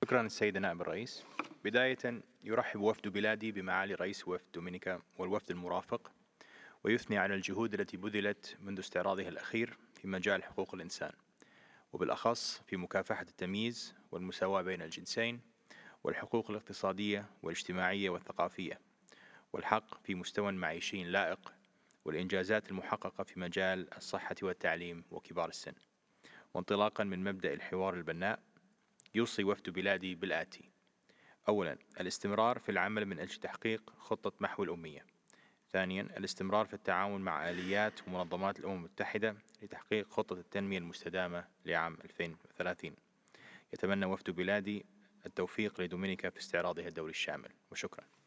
شكرا السيد نائب الرئيس. بداية يرحب وفد بلادي بمعالي رئيس وفد دومينيكا والوفد المرافق، ويثني على الجهود التي بذلت منذ استعراضها الأخير في مجال حقوق الإنسان، وبالأخص في مكافحة التمييز والمساواة بين الجنسين والحقوق الاقتصادية والاجتماعية والثقافية والحق في مستوى معيشي لائق والإنجازات المحققة في مجال الصحة والتعليم وكبار السن. وانطلاقا من مبدأ الحوار البناء، يوصي وفد بلادي بالآتي: أولا، الاستمرار في العمل من أجل تحقيق خطة محو الأمية. ثانيا، الاستمرار في التعاون مع آليات ومنظمات الأمم المتحدة لتحقيق خطة التنمية المستدامة لعام 2030. يتمنى وفد بلادي التوفيق لدومينيكا في استعراضها الدولي الشامل، وشكرا.